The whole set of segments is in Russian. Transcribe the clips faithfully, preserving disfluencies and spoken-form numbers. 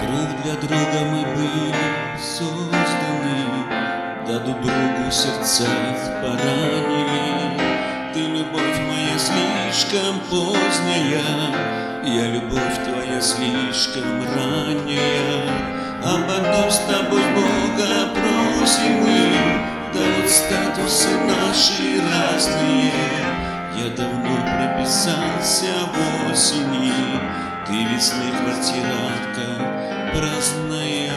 Друг для друга мы были созданы, да друг другу сердца поранили. Ты, любовь моя, слишком поздняя, я, любовь твоя, слишком ранняя. А потом с тобой Бога просим мы, да вот статусы наши разные. Я давно прописался в осени, ты весны квартирантка праздная.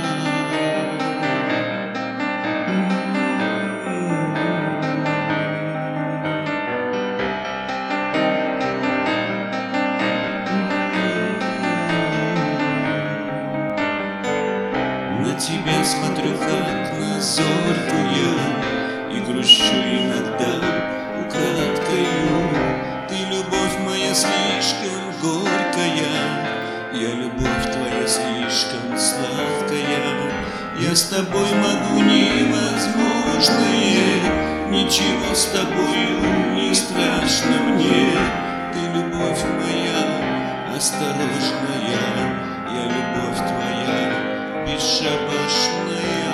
На тебя смотрю, как на зорьку я, и грущу иногда украдкою. Ты, любовь моя, слишком горькая, я, любовь твоя, слишком сладкая. Я с тобой могу невозможное, ничего с тобою не страшно мне. Ты, любовь моя, осторожная, я, любовь твоя, бесшабашная.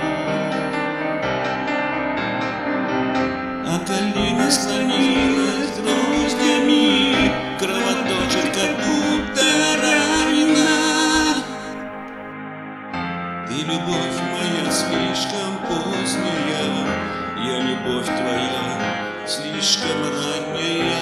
А калина склонилась гроздями, кровоточит, как будто ранена. Ты, любовь моя, слишком поздняя, я, любовь твоя, слишком ранняя.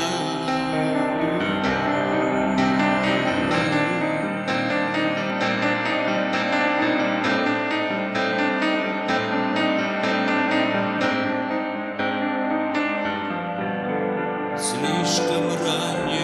Слишком ранее.